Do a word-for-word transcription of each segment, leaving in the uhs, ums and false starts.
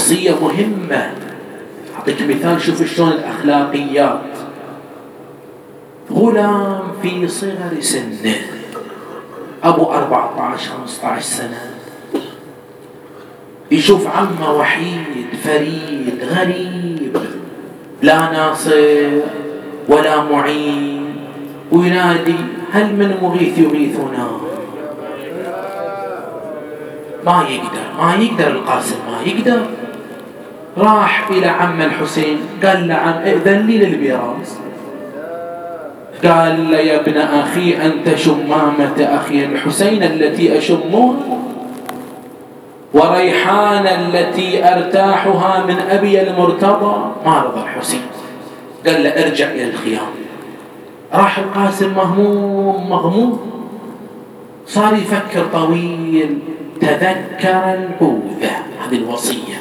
الوصية مهمة. أعطيك مثال، شوف شلون الأخلاقيات. غلام في صغر سنه، أبو أربعة عشر خمسة عشر سنة، يشوف عمه وحيد فريد غريب، لا ناصر ولا معين، وينادي: هل من مغيث يغيثنا؟ ما يقدر ما يقدر القاسم، ما يقدر. راح إلى عم الحسين، قال له: عم ائذن لي للبراز. قال له: يا ابن أخي، أنت شمامة أخي الحسين التي أشمها، وريحانة التي أرتاحها من أبي المرتضى. ما رضى الحسين، قال له: ارجع إلى الخيام. راح القاسم مهموم مغموم، صار يفكر طويل، تذكر العوذة، هذه الوصية.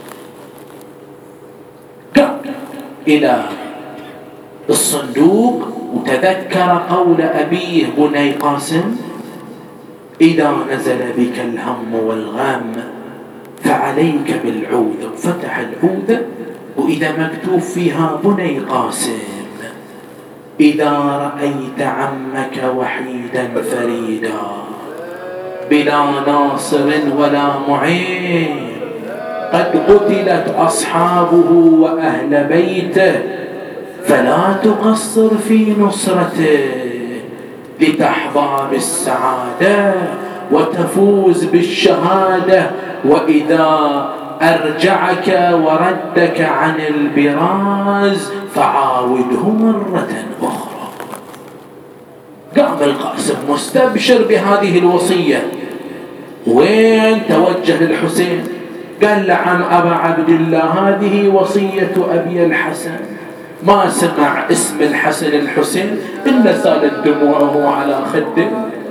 قام إلى الصندوق وتذكر قول أبيه: بني قاسم، إذا نزل بك الهم والغم فعليك بالعوذة. فتح العوذة، وإذا مكتوب فيها: بني قاسم، إذا رأيت عمك وحيدا فريدا بلا ناصر ولا معين، قد قتلت أصحابه وأهل بيته، فلا تقصر في نصرته لتحظى بالسعادة وتفوز بالشهادة، وإذا أرجعك وردك عن البراز فعاوده مرة أخرى. قام القاسم مستبشر بهذه الوصية. وين توجه للحسين؟ قال له: عم أبا عبد الله، هذه وصية أبي الحسن. ما سمع اسم الحسن الحسين إلا سالت دموعه على خده.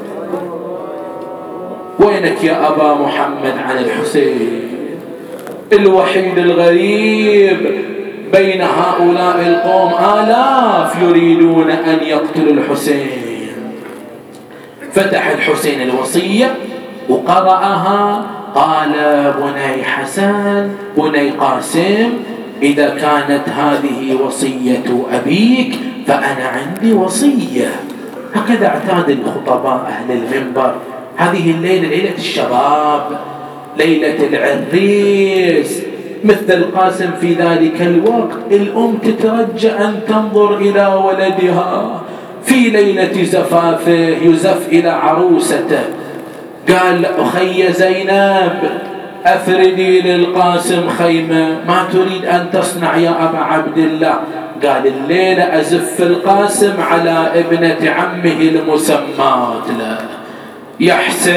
وينك يا أبا محمد عن الحسين الوحيد الغريب بين هؤلاء القوم؟ آلاف يريدون أن يقتلوا الحسين. فتح الحسين الوصية وقرأها، قال: بني حسن بني قاسم، إذا كانت هذه وصية أبيك فأنا عندي وصية. هكذا اعتاد الخطباء أهل المنبر. هذه الليلة ليلة الشباب، ليلة العريس. مثل القاسم في ذلك الوقت الأم تترجى أن تنظر إلى ولدها في ليلة زفافه، يزف إلى عروسته. قال: أخي زينب، أفردي للقاسم خيمة، ما تريد أن تصنع يا أبا عبد الله؟ قال: الليلة أزف القاسم على ابنة عمه المسمات له، يا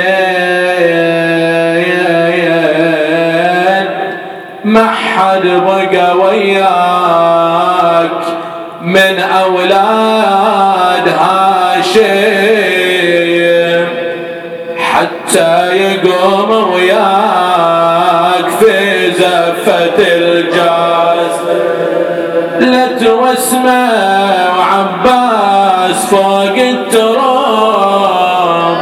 حسين ما حد بقى وياك من أولاد هاشم حتى يقوم وياك في زفة الجاز، لا توسمة وعباس فوق التراب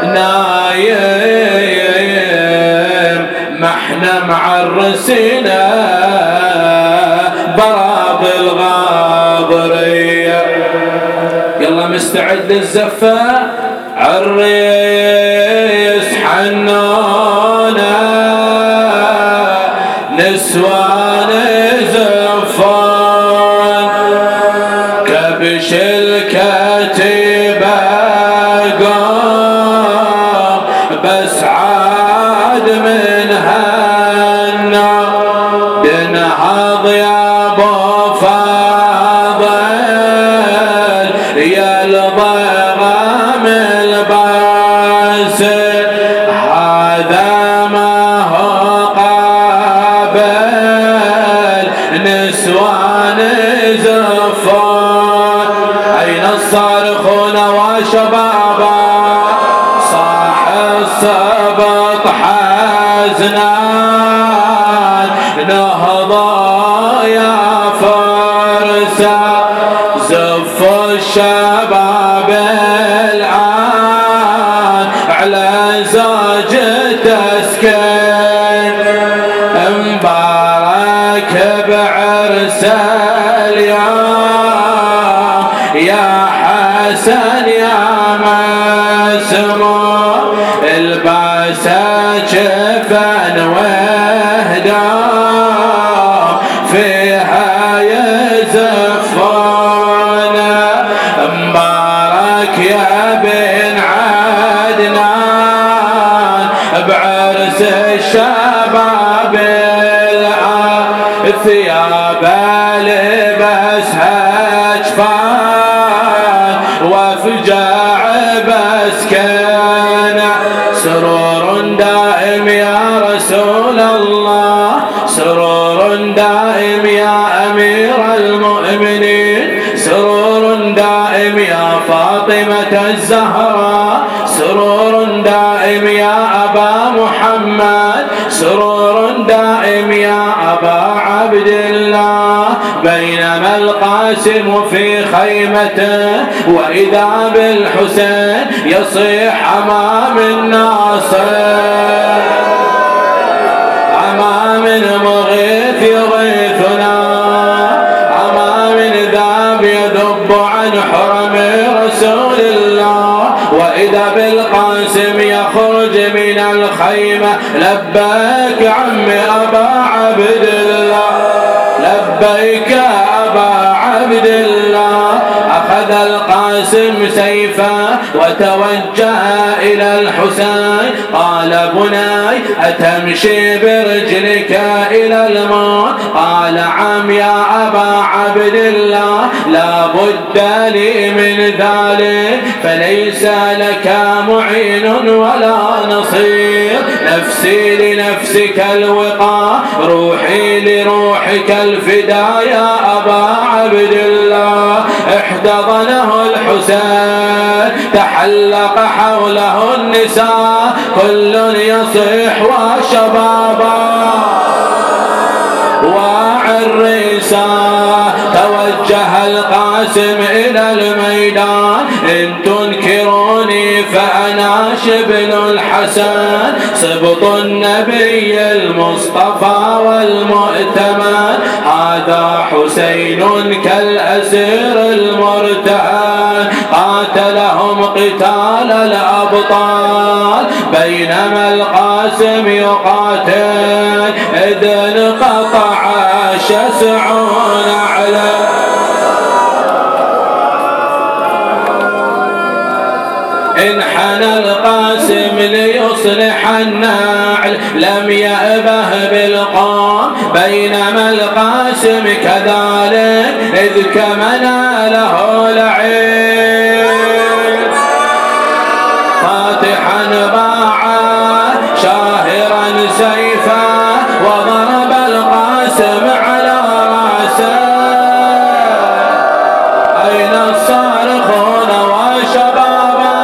نايم، ما احنا معرسنا براب الغاضرية. يلا مستعد للزفة، عريس حنونا نسوان زفان كبش الكتيبة قام، بس عاد من هنا بنهض يا ابو فاضل يا الضغام الباسل، هذا ما هو قابل وثياب لبسها أجفان وفجاع بسكنة سرور دائم يا رسول الله سرور دائم يا أمير المؤمنين سرور دائم يا فاطمة الزهراء سرور دائم يا أبا محمد سرور دائم يا أبا عبد الله بينما القاسم في خيمته وإذا بالحسين يصيح أمام الناصر أمام المغيث يغيثنا أمام ذاب يذب عن حرم رسول الله وإذا بالقاسم يخرج من الخيمة لبيك عم أبا عبد الله لبيك أبا عبد الله أخذ القاسم سيفا وتوجه إلى الحسين قال بني أتمشي برجلك إلى الموت قال عم يا أبا عبد الله لا بد لي من ذلك فليس لك معين ولا نصير نفسي لنفسك الوقاء روحي لروحك الفداء يا أبا عبد الله احتضنه الحسين تحلق حوله النساء كل يصيح وشبابا وعريسا توجه القاسم إلى الميدان إن تنكروني فأنا شبل الحسن سبط النبي المصطفى والمؤتمن هذا حسين كالأسير المرتهن قاتلهم قتال الأبطال بينما القاسم يقاتل إذ انقطع شسعون على انحنى القاسم ليصلح النعل لم يأبه بالقام بينما القاسم كذلك إذ كمنا له لعين فاتحا باعا شاهرا سيفا وضرب القاسم على راسه أين الصارخون وشبابا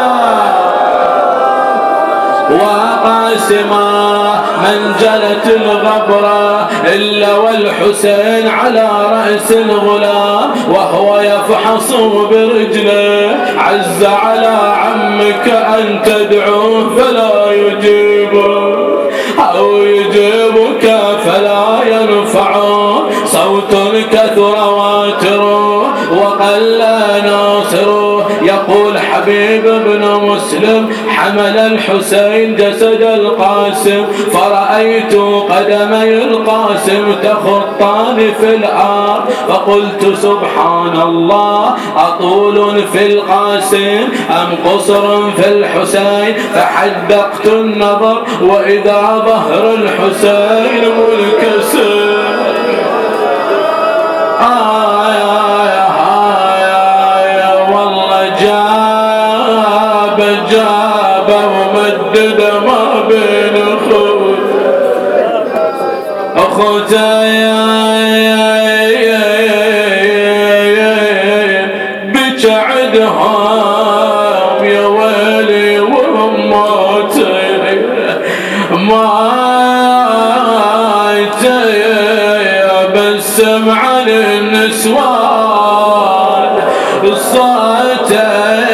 وقاسما منجلة الغبرة إلا والحسين على رأس الغلام وهو يفحص برجله عز على عمك أن تدعوه فلا يجيبك أو يجيبك فلا ينفعه صوت كثر واتره وقل ناصره يقول حبيب بن مسلم حمل الحسين جسد القاسم فرأيت قدمي القاسم تخطان في الأرض فقلت سبحان الله أطول في القاسم أم قصر في الحسين فحدقت النظر وإذا ظهر الحسين منكسر جاب ومدد ما بين اخوت اخوتين بجعدهم يا ويلي واماتي ماتي بسم عن النسوان صوتي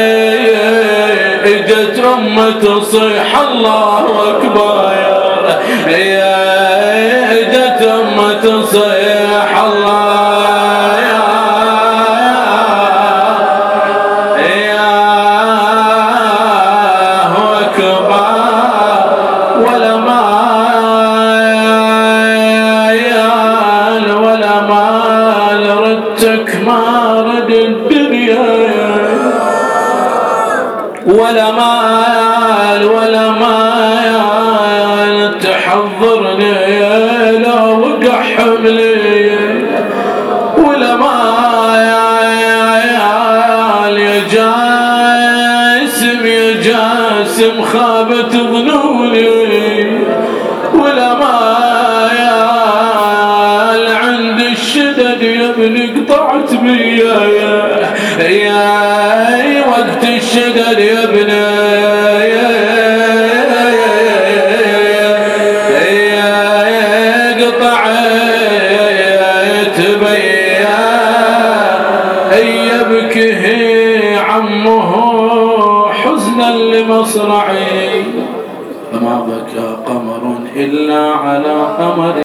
اجت امه تصيح الله اكبر يا اجت امه تصيح الله يا يا اكبر ولا مال ولا مال ردتك ما رد الدنيا ولا مال ولا مال تحضرني لو وقع حملي ابن قطعت بيا يا وقت الشدد يا ابني قطعت بيا يبكي عمه حزنا لمصرعي فما بكى قمر إلا على قمر